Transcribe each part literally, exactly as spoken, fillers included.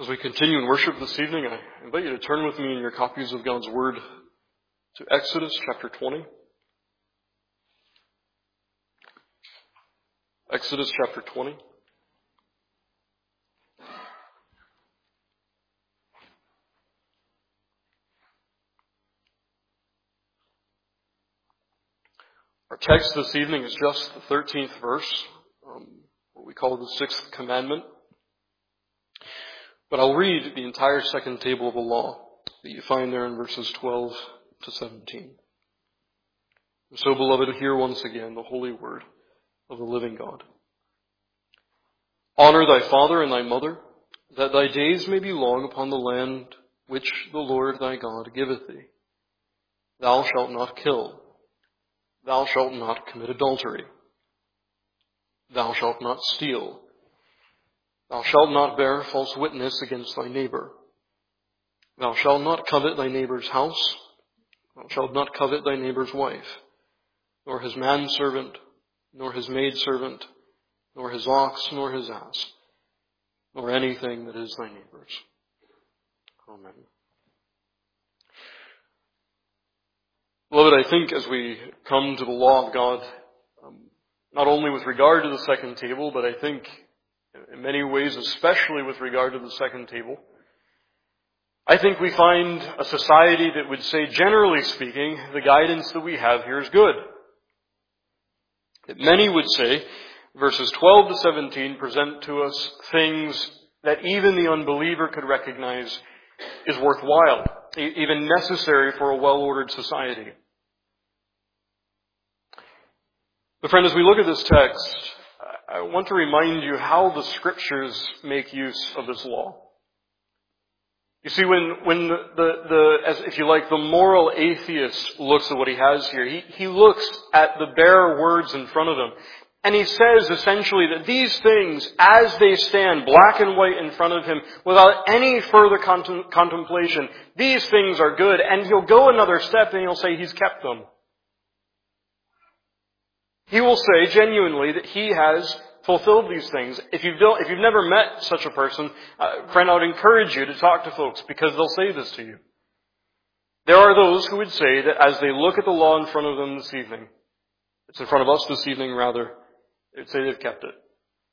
As we continue in worship this evening, I invite you to turn with me in your copies of God's Word to Exodus chapter twenty. Exodus chapter twenty. Our text this evening is just the thirteenth verse, um, what we call the sixth commandment. But I'll read the entire second table of the law that you find there in verses twelve to seventeen. So, beloved, hear once again the holy word of the living God. Honor thy father and thy mother, that thy days may be long upon the land which the Lord thy God giveth thee. Thou shalt not kill. Thou shalt not commit adultery. Thou shalt not steal. Thou shalt not bear false witness against thy neighbor. Thou shalt not covet thy neighbor's house. Thou shalt not covet thy neighbor's wife, nor his manservant, nor his maidservant, nor his ox, nor his ass, nor anything that is thy neighbor's. Amen. Beloved, I think as we come to the law of God, um, not only with regard to the second table, but I think in many ways, especially with regard to the second table, I think we find a society that would say, generally speaking, the guidance that we have here is good. That many would say, verses twelve to seventeen present to us things that even the unbeliever could recognize is worthwhile, even necessary for a well-ordered society. But friend, as we look at this text, I want to remind you how the Scriptures make use of this law. You see, when, when the, the, the, as if you like, the moral atheist looks at what he has here, he, he looks at the bare words in front of him, and he says essentially that these things, as they stand black and white in front of him, without any further contem- contemplation, these things are good, and he'll go another step and he'll say he's kept them. He will say genuinely that he has fulfilled these things. If you've, if you've never met such a person, uh, friend, I would encourage you to talk to folks because they'll say this to you. There are those who would say that as they look at the law in front of them this evening, it's in front of us this evening rather, they'd say they've kept it.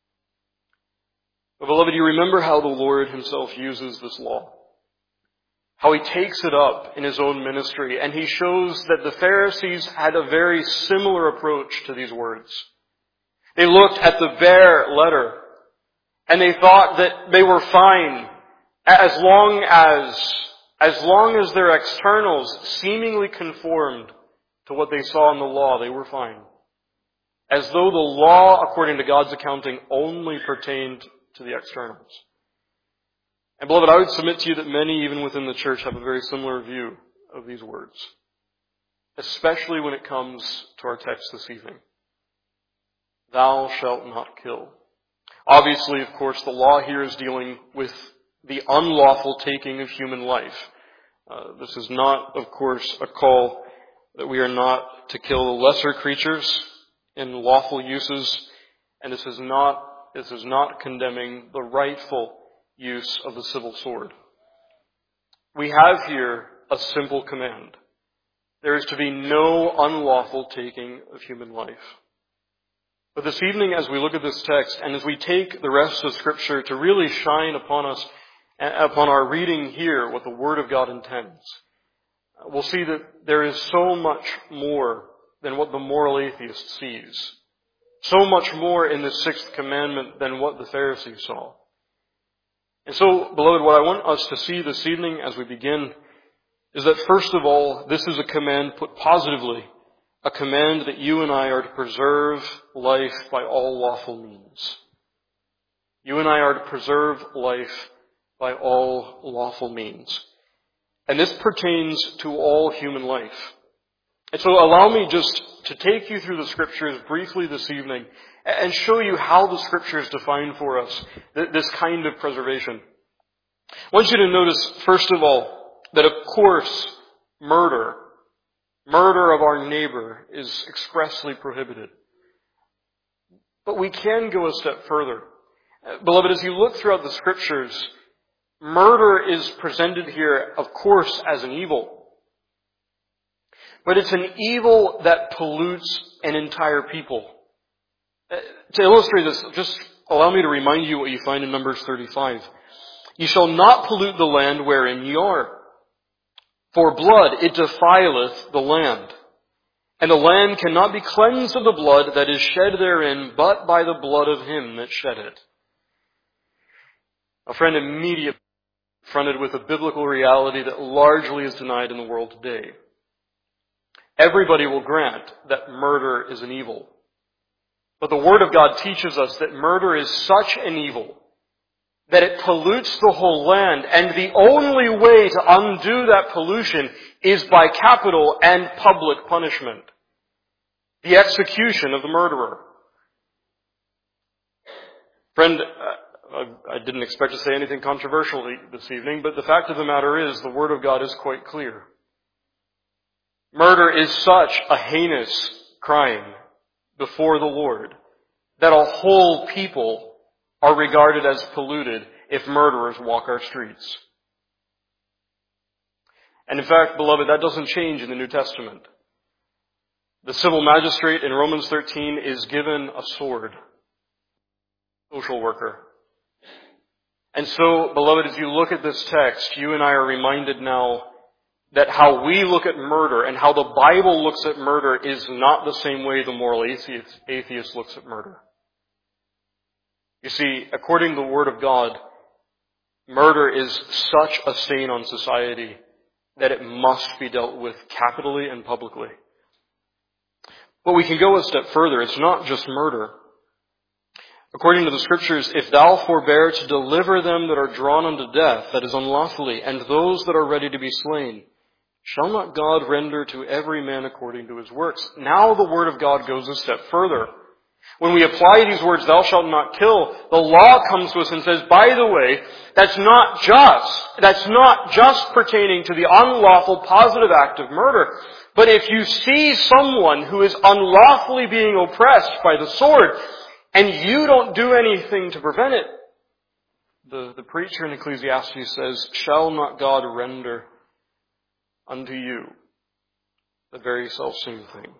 But beloved, you remember how the Lord himself uses this law. How he takes it up in his own ministry, and he shows that the Pharisees had a very similar approach to these words. They looked at the bare letter, and they thought that they were fine as long as, as long as their externals seemingly conformed to what they saw in the law, they were fine. As though the law, according to God's accounting, only pertained to the externals. And beloved, I would submit to you that many, even within the church, have a very similar view of these words. Especially when it comes to our text this evening. Thou shalt not kill. Obviously, of course, the law here is dealing with the unlawful taking of human life. Uh, this is not, of course, a call that we are not to kill the lesser creatures in lawful uses. And this is not, this is not condemning the rightful use of the civil sword. We have here a simple command. There is to be no unlawful taking of human life. But this evening, as we look at this text, and as we take the rest of Scripture to really shine upon us, upon our reading here, what the Word of God intends, we'll see that there is so much more than what the moral atheist sees. So much more in the sixth commandment than what the Pharisees saw. And so, beloved, what I want us to see this evening as we begin is that first of all, this is a command put positively, a command that you and I are to preserve life by all lawful means. You and I are to preserve life by all lawful means. And this pertains to all human life. And so allow me just to take you through the Scriptures briefly this evening and show you how the Scriptures define for us this kind of preservation. I want you to notice, first of all, that of course, murder, murder of our neighbor is expressly prohibited. But we can go a step further. Beloved, as you look throughout the Scriptures, Murder is presented here, of course, as an evil. But it's an evil that pollutes an entire people. Uh, to illustrate this, just allow me to remind you what you find in Numbers thirty-five. "You shall not pollute the land wherein ye are. For blood, it defileth the land. And the land cannot be cleansed of the blood that is shed therein, but by the blood of him that shed it." A friend, immediately confronted with a biblical reality that largely is denied in the world today. Everybody will grant that murder is an evil. But the Word of God teaches us that murder is such an evil that it pollutes the whole land, and the only way to undo that pollution is by capital and public punishment. The execution of the murderer. Friend, I didn't expect to say anything controversial this evening, but the fact of the matter is the Word of God is quite clear. Murder is such a heinous crime before the Lord that a whole people are regarded as polluted if murderers walk our streets. And in fact, beloved, that doesn't change in the New Testament. The civil magistrate in Romans thirteen is given a sword. Social worker. And so, beloved, as you look at this text, you and I are reminded now that how we look at murder and how the Bible looks at murder is not the same way the moral atheist, atheist looks at murder. You see, according to the Word of God, murder is such a stain on society that it must be dealt with capitally and publicly. But we can go a step further. It's not just murder. According to the Scriptures, "If thou forbear to deliver them that are drawn unto death, that is unlawfully, and those that are ready to be slain, shall not God render to every man according to his works?" Now the Word of God goes a step further. When we apply these words, "thou shalt not kill," the law comes to us and says, by the way, that's not just, that's not just pertaining to the unlawful positive act of murder. But if you see someone who is unlawfully being oppressed by the sword, and you don't do anything to prevent it, the, the preacher in Ecclesiastes says, "Shall not God render unto you the very selfsame thing?"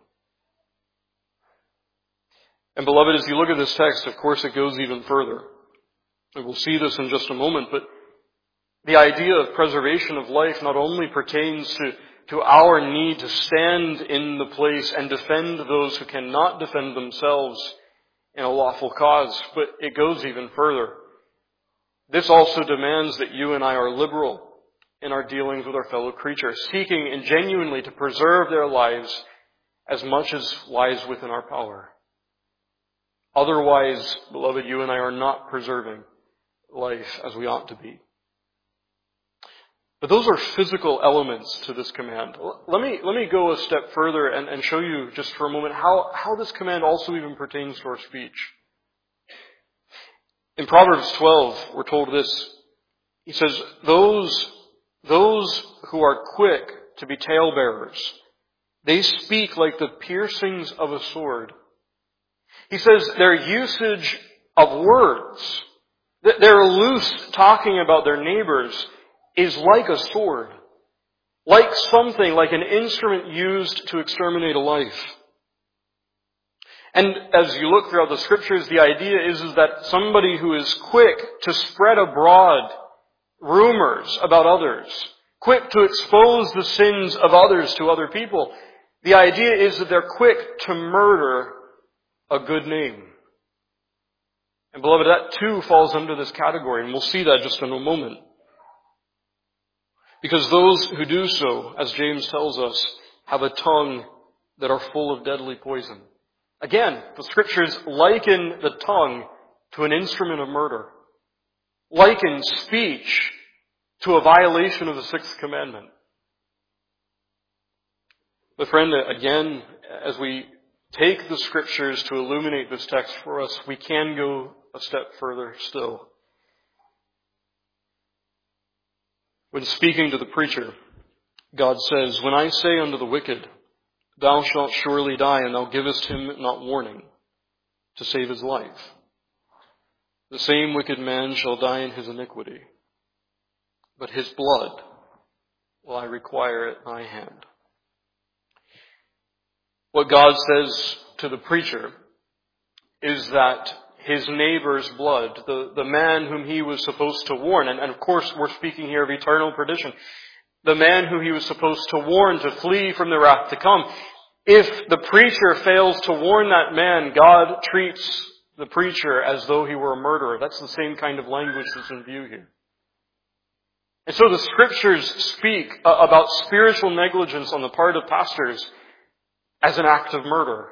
And beloved, as you look at this text, of course it goes even further. And we'll see this in just a moment, but the idea of preservation of life not only pertains to, to our need to stand in the place and defend those who cannot defend themselves in a lawful cause, but it goes even further. This also demands that you and I are liberal in our dealings with our fellow creatures, seeking and genuinely to preserve their lives as much as lies within our power. Otherwise, beloved, you and I are not preserving life as we ought to be. But those are physical elements to this command. Let me, let me go a step further and, and show you just for a moment how, how this command also even pertains to our speech. In Proverbs twelve, we're told this. He says, those, those who are quick to be talebearers, they speak like the piercings of a sword. He says their usage of words, their loose talking about their neighbors, is like a sword. Like something, like an instrument used to exterminate a life. And as you look throughout the Scriptures, the idea is, is that somebody who is quick to spread abroad rumors about others, quick to expose the sins of others to other people, the idea is that they're quick to murder a good name. And beloved, that too falls under this category, and we'll see that just in a moment. Because those who do so, as James tells us, have a tongue that are full of deadly poison. Again, the Scriptures liken the tongue to an instrument of murder. Liken speech to a violation of the sixth commandment. But friend, again, as we take the Scriptures to illuminate this text for us, we can go a step further still. When speaking to the preacher, God says, "When I say unto the wicked, thou shalt surely die, and thou givest him not warning to save his life, the same wicked man shall die in his iniquity. but his blood will I require at my hand. What God says to the preacher is that his neighbor's blood, the, the man whom he was supposed to warn, and, and of course we're speaking here of eternal perdition, the man who he was supposed to warn to flee from the wrath to come, if the preacher fails to warn that man, God treats the preacher as though he were a murderer. That's the same kind of language that's in view here. And so the Scriptures speak about spiritual negligence on the part of pastors as an act of murder.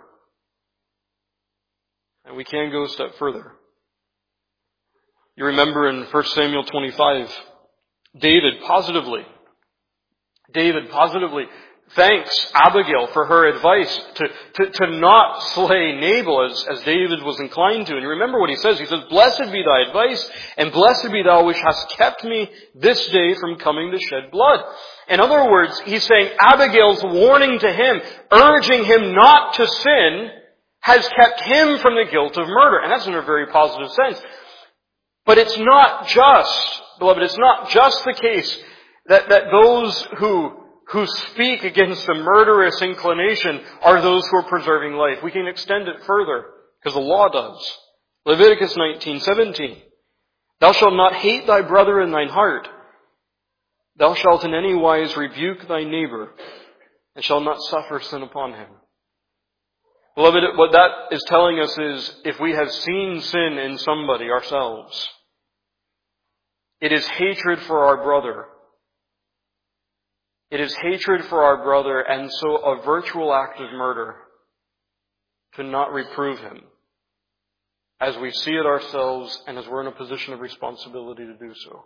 And we can go a step further. You remember in First Samuel twenty-five, David positively, David positively thanks Abigail for her advice to, to, to not slay Nabal as, as David was inclined to. And you remember what he says. He says, "Blessed be thy advice, and blessed be thou which hast kept me this day from coming to shed blood." In other words, he's saying Abigail's warning to him, urging him not to sin, has kept him from the guilt of murder. And that's in a very positive sense. But it's not just, beloved, it's not just the case that, that those who, who speak against a murderous inclination are those who are preserving life. We can extend it further, because the law does. Leviticus nineteen seventeen. "Thou shalt not hate thy brother in thine heart. Thou shalt in any wise rebuke thy neighbor, and shalt not suffer sin upon him." Beloved, what that is telling us is, if we have seen sin in somebody ourselves, it is hatred for our brother. It is hatred for our brother, and so a virtual act of murder to not reprove him, as we see it ourselves and as we're in a position of responsibility to do so.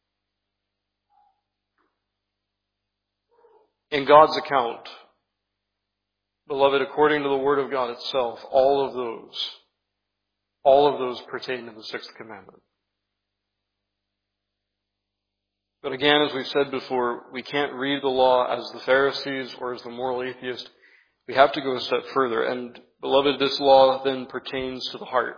In God's account, beloved, according to the Word of God itself, all of those, all of those pertain to the sixth commandment. But again, as we've said before, we can't read the law as the Pharisees or as the moral atheist. We have to go a step further. And, beloved, this law then pertains to the heart.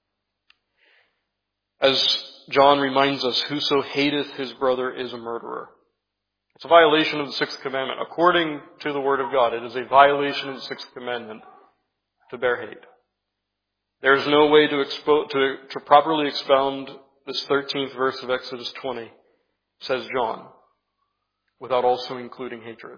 As John reminds us, "Whoso hateth his brother is a murderer." It's a violation of the sixth commandment. According to the Word of God, it is a violation of the sixth commandment to bear hate. There is no way to, expo- to, to properly expound this thirteenth verse of Exodus twenty, says John, without also including hatred.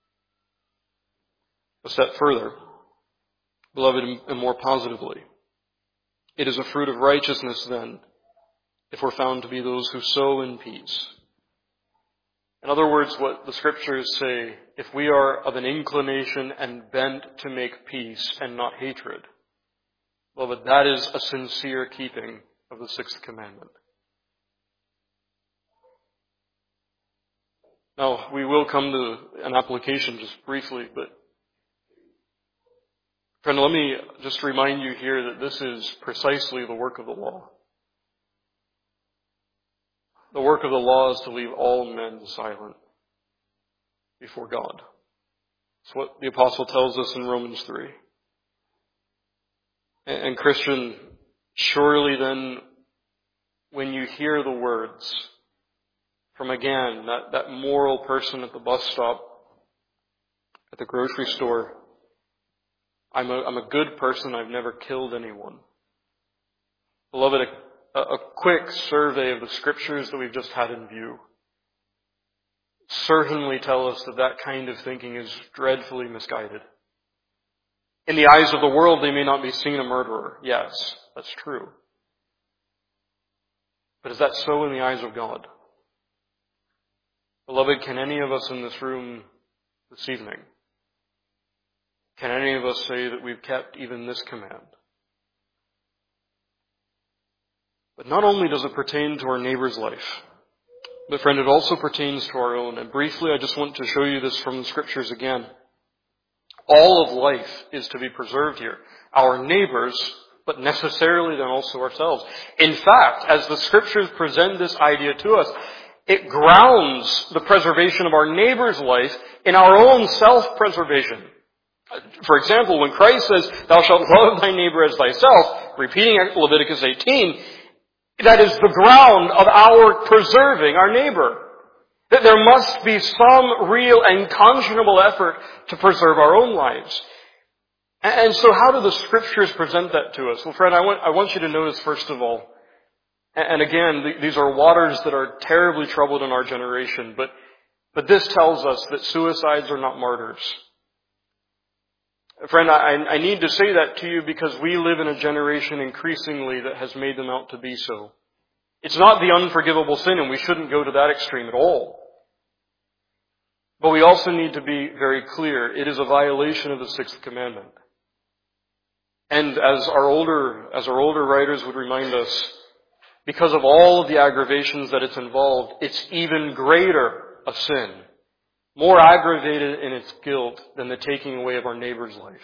A step further, beloved, and more positively, it is a fruit of righteousness then, if we're found to be those who sow in peace. In other words, what the Scriptures say, if we are of an inclination and bent to make peace and not hatred, beloved, that is a sincere keeping of the sixth commandment. Now, we will come to an application just briefly, but friend, let me just remind you here that this is precisely the work of the law. The work of the law is to leave all men silent before God. That's what the apostle tells us in Romans three. And, and Christian, surely then, when you hear the words from, again, that, that moral person at the bus stop, at the grocery store, I'm a, I'm a good person, I've never killed anyone. Beloved, a, a quick survey of the Scriptures that we've just had in view certainly tell us that that kind of thinking is dreadfully misguided. In the eyes of the world, they may not be seen a murderer. Yes, that's true. But is that so in the eyes of God? Beloved, can any of us in this room this evening, can any of us say that we've kept even this command? But not only does it pertain to our neighbor's life, but friend, it also pertains to our own. And briefly, I just want to show you this from the Scriptures again. All of life is to be preserved here. Our neighbors, but necessarily then also ourselves. In fact, as the Scriptures present this idea to us, it grounds the preservation of our neighbor's life in our own self-preservation. For example, when Christ says, "Thou shalt love thy neighbor as thyself," repeating Leviticus eighteen, that is the ground of our preserving our neighbor. That there must be some real and conscionable effort to preserve our own lives. And so how do the Scriptures present that to us? Well, friend, I want, I want you to notice, first of all, and again, these are waters that are terribly troubled in our generation, but, but this tells us that suicides are not martyrs. Friend, I, I need to say that to you because we live in a generation increasingly that has made them out to be so. It's not the unforgivable sin, and we shouldn't go to that extreme at all. But we also need to be very clear. It is a violation of the sixth commandment. And as our older, as our older writers would remind us, because of all of the aggravations that it's involved, it's even greater a sin, more aggravated in its guilt than the taking away of our neighbor's life.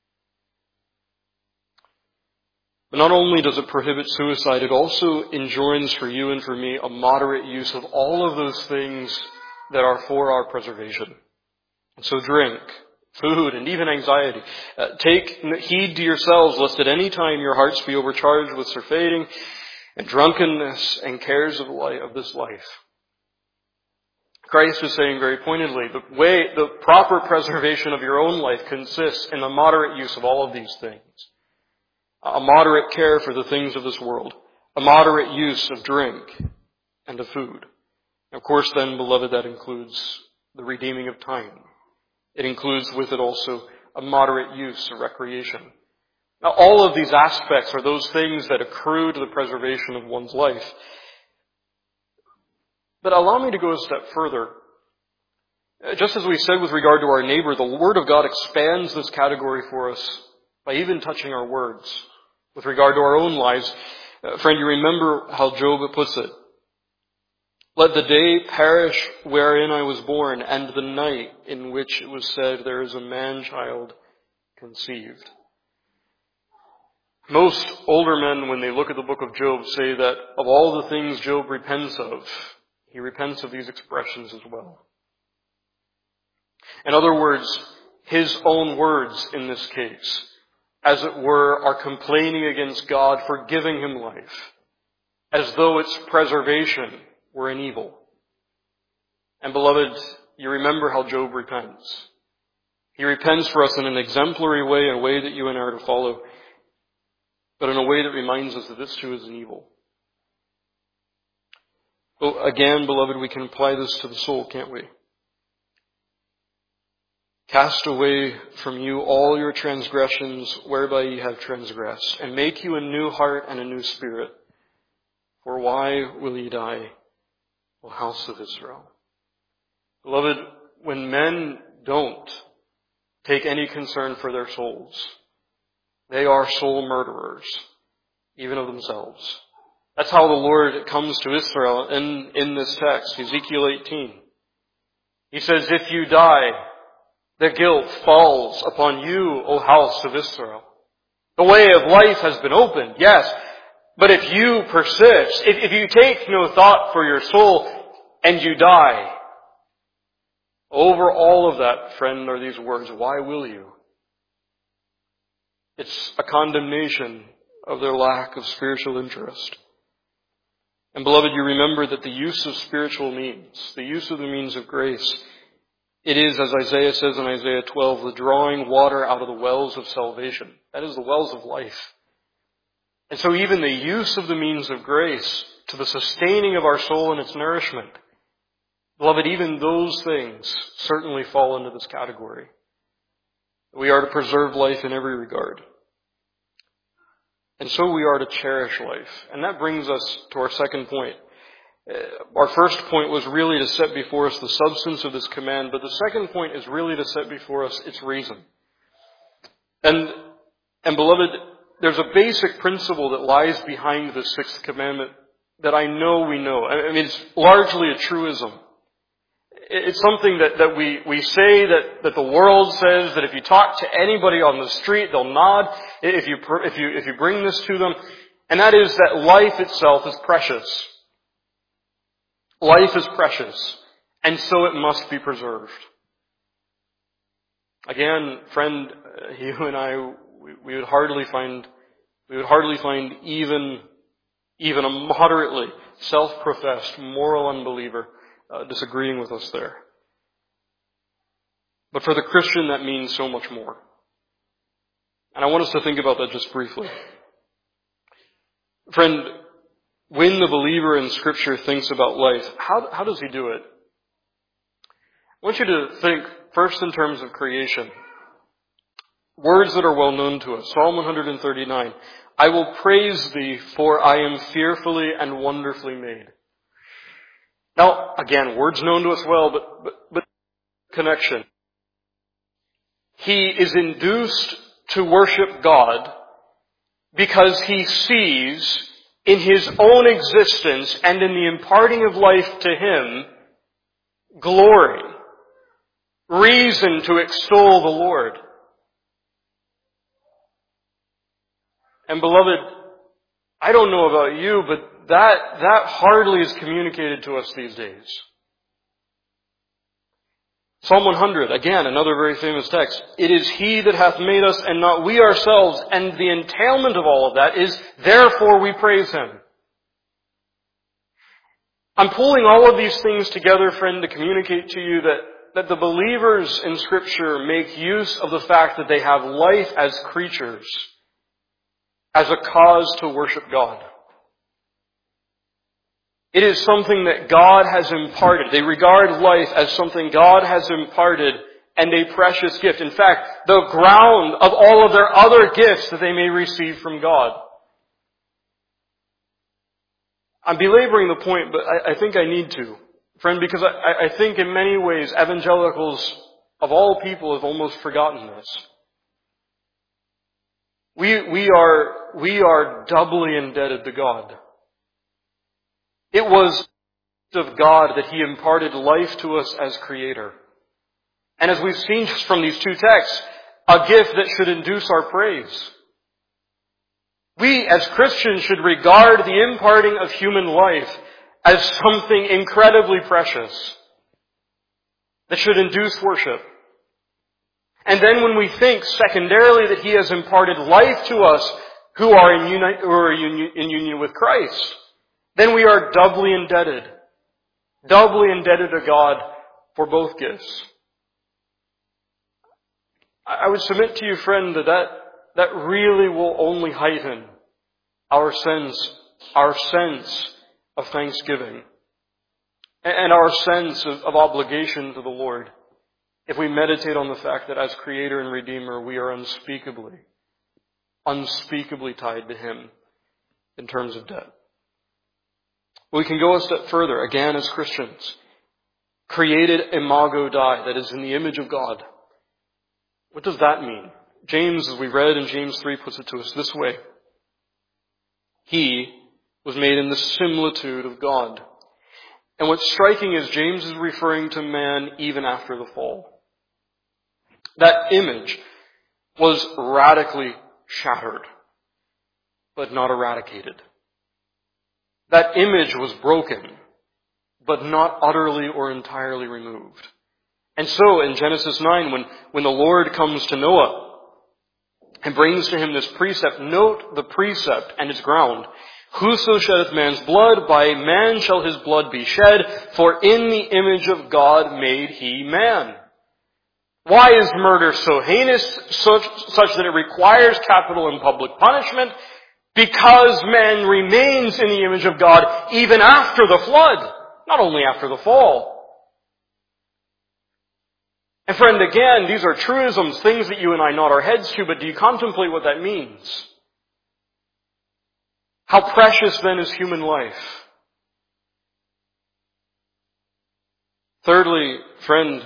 But not only does it prohibit suicide, it also enjoins for you and for me a moderate use of all of those things that are for our preservation. And so drink, food, and even anxiety. Uh, take heed to yourselves, lest at any time your hearts be overcharged with surfeiting and drunkenness and cares of, life, of this life. Christ is saying very pointedly, the way, the proper preservation of your own life consists in the moderate use of all of these things. A moderate care for the things of this world. A moderate use of drink and of food. Of course then, beloved, that includes the redeeming of time. It includes with it also a moderate use of recreation. Now, all of these aspects are those things that accrue to the preservation of one's life. But allow me to go a step further. Just as we said with regard to our neighbor, the Word of God expands this category for us by even touching our words. With regard to our own lives, uh, friend, you remember how Job puts it. Let the day perish wherein I was born, and the night in which it was said, there is a man-child conceived. Most older men, when they look at the book of Job, say that of all the things Job repents of, he repents of these expressions as well. In other words, his own words in this case, as it were, are complaining against God for giving him life, as though its preservation were an evil. And beloved, you remember how Job repents. He repents for us in an exemplary way, a way that you and I are to follow, but in a way that reminds us that this too is an evil. Well, again, beloved, we can apply this to the soul, can't we? Cast away from you all your transgressions whereby ye have transgressed, and make you a new heart and a new spirit. For why will ye die, O house of Israel? Beloved, when men don't take any concern for their souls, they are soul murderers, even of themselves. That's how the Lord comes to Israel in, in this text, Ezekiel eighteen. He says, if you die, the guilt falls upon you, O house of Israel. The way of life has been opened, yes, but if you persist, if, if you take no thought for your soul and you die, over all of that, friend, are these words, why will you? It's a condemnation of their lack of spiritual interest. And beloved, you remember that the use of spiritual means, the use of the means of grace, it is, as Isaiah says in Isaiah twelve, the drawing water out of the wells of salvation. That is the wells of life. And so even the use of the means of grace to the sustaining of our soul and its nourishment, beloved, even those things certainly fall into this category. We are to preserve life in every regard. And so we are to cherish life. And that brings us to our second point. Our first point was really to set before us the substance of this command, but the second point is really to set before us its reason. And, and beloved, there's a basic principle that lies behind the sixth commandment that I know we know. I mean, it's largely a truism. It's something that, that we, we say that, that the world says that if you talk to anybody on the street, they'll nod if you, if you, if you bring this to them. And that is that life itself is precious. Life is precious, and so it must be preserved. Again, friend, you and I, we, we would hardly find, we would hardly find even, even a moderately self-professed moral unbeliever uh, disagreeing with us there. But for the Christian, that means so much more. And I want us to think about that just briefly. Friend, when the believer in Scripture thinks about life, how, how does he do it? I want you to think first in terms of creation. Words that are well known to us. Psalm one thirty-nine. I will praise thee, for I am fearfully and wonderfully made. Now, again, words known to us well, but, but, but connection. He is induced to worship God because he sees in his own existence and in the imparting of life to him glory, reason to extol the Lord. And beloved, I don't know about you, but that, that hardly is communicated to us these days. Psalm one hundred, again, another very famous text. It is he that hath made us and not we ourselves, and the entailment of all of that is, therefore we praise him. I'm pulling all of these things together, friend, to communicate to you that, that the believers in Scripture make use of the fact that they have life as creatures as a cause to worship God. It is something that God has imparted. They regard life as something God has imparted and a precious gift. In fact, the ground of all of their other gifts that they may receive from God. I'm belaboring the point, but I, I think I need to, friend, because I, I think in many ways evangelicals of all people have almost forgotten this. We, we are, we are doubly indebted to God. It was of God that he imparted life to us as Creator. And as we've seen just from these two texts, a gift that should induce our praise. We as Christians should regard the imparting of human life as something incredibly precious that should induce worship. And then when we think secondarily that he has imparted life to us who are in, uni- who are in union with Christ, then we are doubly indebted, doubly indebted to God for both gifts. I would submit to you, friend, that that, that really will only heighten our sense, our sense of thanksgiving and our sense of, of obligation to the Lord if we meditate on the fact that as Creator and Redeemer, we are unspeakably, unspeakably tied to him in terms of debt. We can go a step further, again as Christians. Created imago Dei, that is in the image of God. What does that mean? James, as we read in James three, puts it to us this way. He was made in the similitude of God. And what's striking is James is referring to man even after the fall. That image was radically shattered, but not eradicated. That image was broken, but not utterly or entirely removed. And so in Genesis nine, when, when the Lord comes to Noah and brings to him this precept, note the precept and its ground. Whoso sheddeth man's blood, by man shall his blood be shed, for in the image of God made he man. Why is murder so heinous, such, such that it requires capital and public punishment? Because man remains in the image of God even after the flood, not only after the fall. And friend, again, these are truisms, things that you and I nod our heads to, but do you contemplate what that means? How precious then is human life? Thirdly, friend,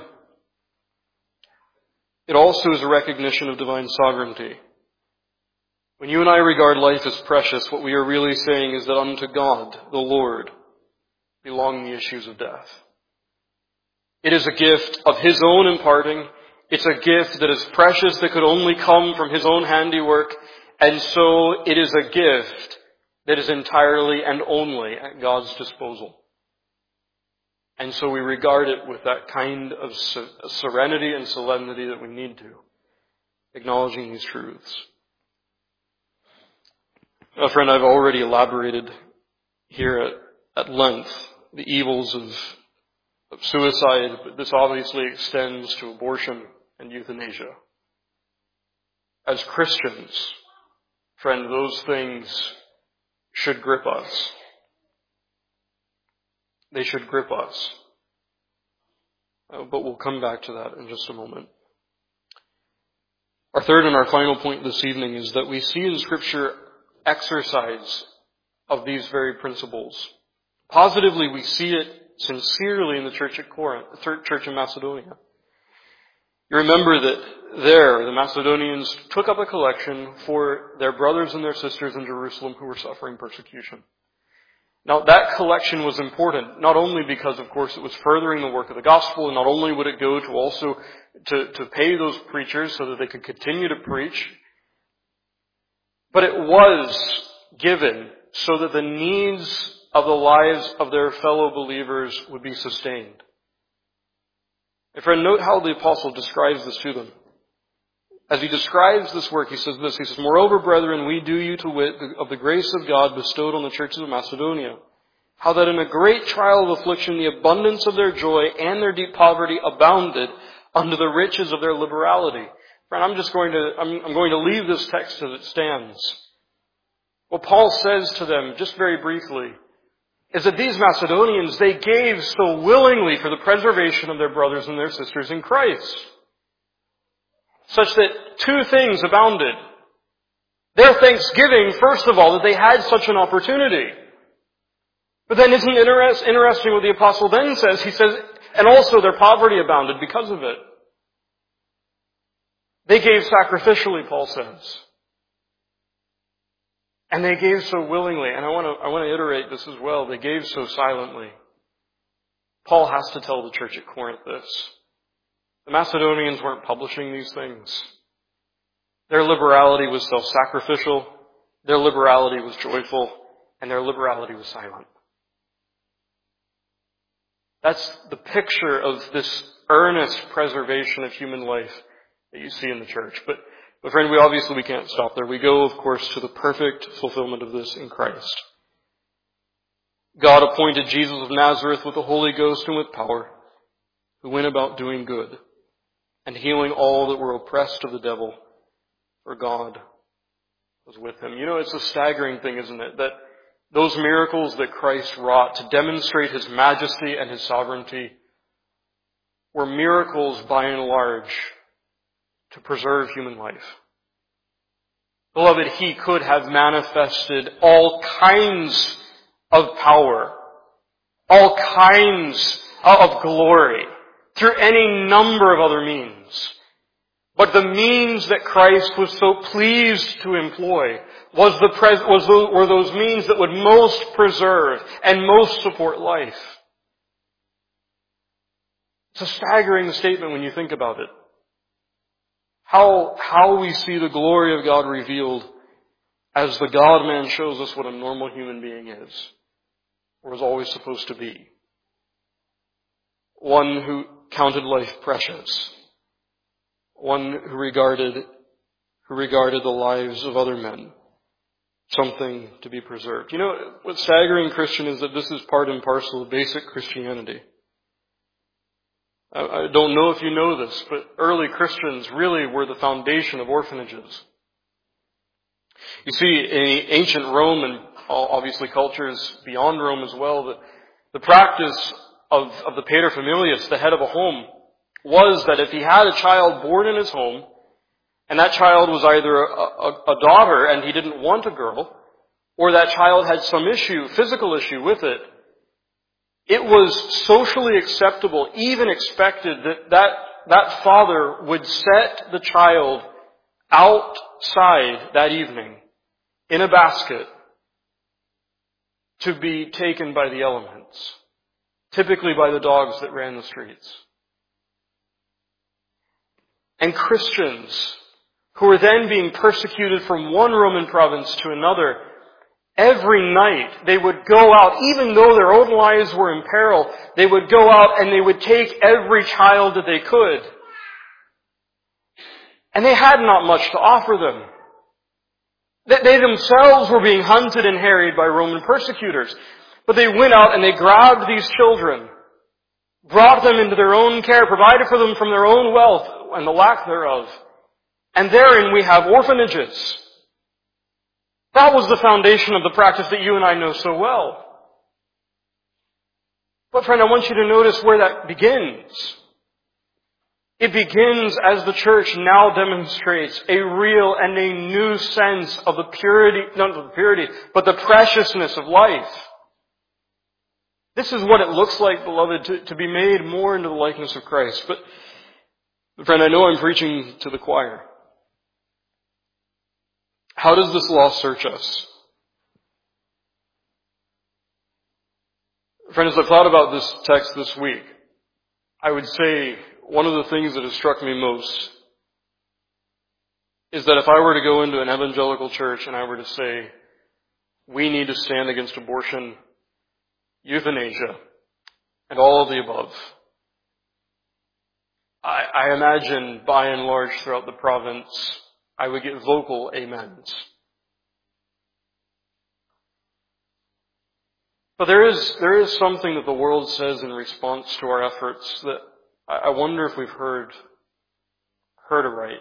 it also is a recognition of divine sovereignty. When you and I regard life as precious, what we are really saying is that unto God, the Lord, belong the issues of death. It is a gift of his own imparting. It's a gift that is precious, that could only come from his own handiwork. And so it is a gift that is entirely and only at God's disposal. And so we regard it with that kind of serenity and solemnity that we need to, acknowledging these truths. Now, friend, I've already elaborated here at, at length the evils of of suicide, but this obviously extends to abortion and euthanasia. As Christians, friend, those things should grip us. They should grip us. Uh, but we'll come back to that in just a moment. Our third and our final point this evening is that we see in Scripture exercise of these very principles. Positively, we see it sincerely in the church at Corinth, the church in Macedonia. You remember that there, the Macedonians took up a collection for their brothers and their sisters in Jerusalem who were suffering persecution. Now, that collection was important, not only because, of course, it was furthering the work of the gospel, and not only would it go to also to, to pay those preachers so that they could continue to preach, but it was given so that the needs of the lives of their fellow believers would be sustained. And friend, note how the apostle describes this to them. As he describes this work, he says this, he says, "Moreover, brethren, we do you to wit of the grace of God bestowed on the churches of Macedonia, how that in a great trial of affliction the abundance of their joy and their deep poverty abounded unto the riches of their liberality." Friend, I'm just going to, I'm, I'm going to leave this text as it stands. What Paul says to them, just very briefly, is that these Macedonians, they gave so willingly for the preservation of their brothers and their sisters in Christ, such that two things abounded. Their thanksgiving, first of all, that they had such an opportunity. But then isn't it interest, interesting what the apostle then says? He says, and also their poverty abounded because of it. They gave sacrificially, Paul says. And they gave so willingly. And I want to, I want to iterate this as well. They gave so silently. Paul has to tell the church at Corinth this. The Macedonians weren't publishing these things. Their liberality was self-sacrificial. Their liberality was joyful. And their liberality was silent. That's the picture of this earnest preservation of human life that you see in the church. But, but friend, we obviously we can't stop there. We go, of course, to the perfect fulfillment of this in Christ. God appointed Jesus of Nazareth with the Holy Ghost and with power, who went about doing good and healing all that were oppressed of the devil, for God was with him. You know, it's a staggering thing, isn't it, that those miracles that Christ wrought to demonstrate His majesty and His sovereignty were miracles by and large to preserve human life. Beloved, He could have manifested all kinds of power, all kinds of glory through any number of other means. But the means that Christ was so pleased to employ was the pres- was the, were those means that would most preserve and most support life. It's a staggering statement when you think about it. How, how we see the glory of God revealed as the God-man shows us what a normal human being is, or is always supposed to be. One who counted life precious. One who regarded, who regarded the lives of other men something to be preserved. You know, what's staggering, Christian, is that this is part and parcel of basic Christianity. I don't know if you know this, but early Christians really were the foundation of orphanages. You see, in ancient Rome and obviously cultures beyond Rome as well, the, the practice of, of the paterfamilias, the head of a home, was that if he had a child born in his home, and that child was either a, a, a daughter and he didn't want a girl, or that child had some issue, physical issue with it, it was socially acceptable, even expected, that that, that father would set the child outside that evening in a basket to be taken by the elements, typically by the dogs that ran the streets. And Christians who were then being persecuted from one Roman province to another, every night they would go out, even though their own lives were in peril, they would go out and they would take every child that they could. And they had not much to offer them. They themselves were being hunted and harried by Roman persecutors. But they went out and they grabbed these children. brought them into their own care, provided for them from their own wealth and the lack thereof. And therein we have orphanages. That was the foundation of the practice that you and I know so well. But friend, I want you to notice where that begins. It begins as the church now demonstrates a real and a new sense of the purity, not the purity, but the preciousness of life. This is what it looks like, beloved, to, to be made more into the likeness of Christ. But, friend, I know I'm preaching to the choir. How does this law search us? Friend, as I've thought about this text this week, I would say one of the things that has struck me most is that if I were to go into an evangelical church and I were to say, we need to stand against abortion, euthanasia, and all of the above, I, I imagine by and large throughout the province, I would get vocal amens. But there is, there is something that the world says in response to our efforts that I wonder if we've heard, heard aright.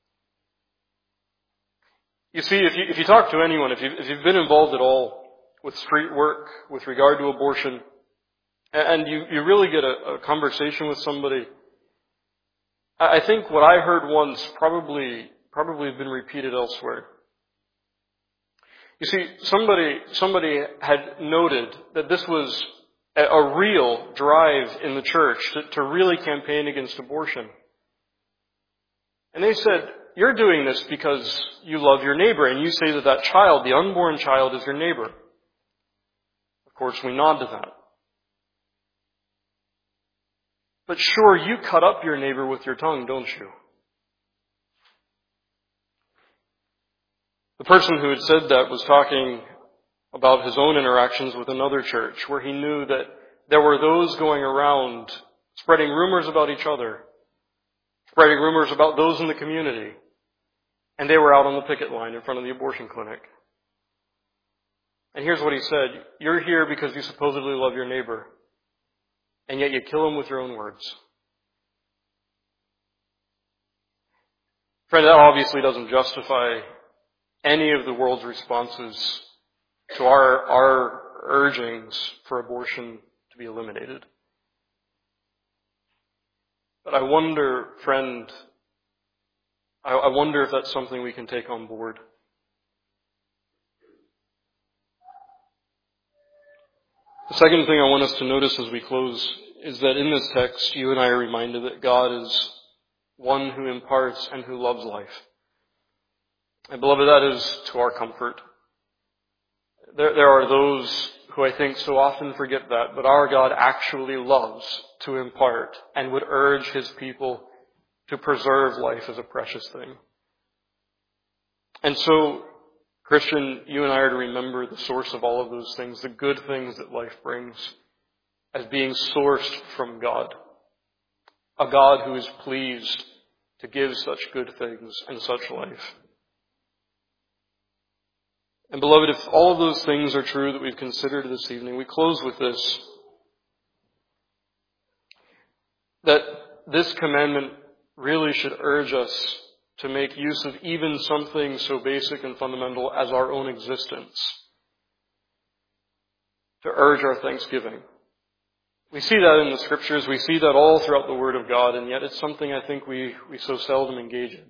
You see, if you, if you talk to anyone, if, you, if you've been involved at all with street work, with regard to abortion, and you, you really get a, a conversation with somebody, I think what I heard once probably, probably has been repeated elsewhere. You see, somebody, somebody had noted that this was a, a real drive in the church to, to really campaign against abortion. And they said, you're doing this because you love your neighbor, and you say that that child, the unborn child, is your neighbor. Of course, we nod to that. But sure, you cut up your neighbor with your tongue, don't you? The person who had said that was talking about his own interactions with another church, where he knew that there were those going around spreading rumors about each other, spreading rumors about those in the community, and they were out on the picket line in front of the abortion clinic. And here's what he said, you're here because you supposedly love your neighbor, and yet you kill him with your own words. Friend, that obviously doesn't justify any of the world's responses to our, our urgings for abortion to be eliminated. But I wonder, friend, I, I wonder if that's something we can take on board. The second thing I want us to notice as we close is that in this text, you and I are reminded that God is one who imparts and who loves life. And beloved, that is to our comfort. There, there are those who I think so often forget that, but our God actually loves to impart and would urge His people to preserve life as a precious thing. And so, Christian, you and I are to remember the source of all of those things, the good things that life brings, as being sourced from God. A God who is pleased to give such good things and such life. And beloved, if all of those things are true that we've considered this evening, we close with this. That this commandment really should urge us to make use of even something so basic and fundamental as our own existence. To urge our thanksgiving. We see that in the Scriptures, we see that all throughout the Word of God, and yet it's something I think we, we so seldom engage in.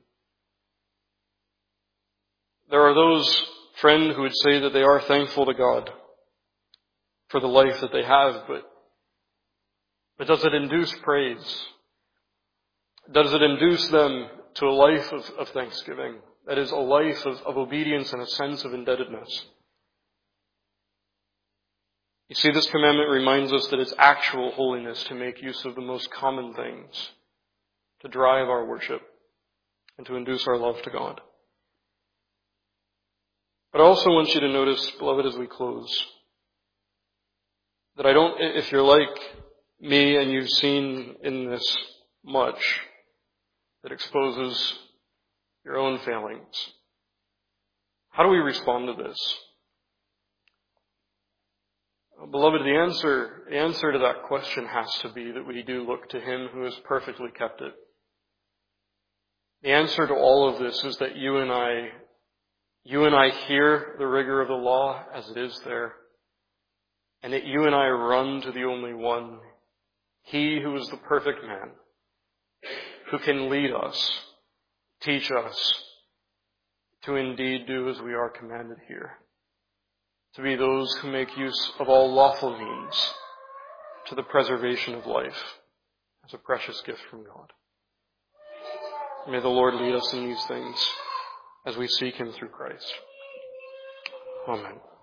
There are those, friend, who would say that they are thankful to God for the life that they have, but, but does it induce praise? Does it induce them to a life of, of thanksgiving? That is, a life of, of obedience and a sense of indebtedness. You see, this commandment reminds us that it's actual holiness to make use of the most common things to drive our worship and to induce our love to God. But I also want you to notice, beloved, as we close, that I don't, if you're like me and you've seen in this much that exposes your own failings, how do we respond to this? Beloved, the answer, the answer to that question has to be that we do look to him who has perfectly kept it. The answer to all of this is that you and I, you and I hear the rigor of the law as it is there, and that you and I run to the only one, he who is the perfect man, who can lead us, teach us to indeed do as we are commanded here, to be those who make use of all lawful means to the preservation of life as a precious gift from God. May the Lord lead us in these things as we seek him through Christ. Amen.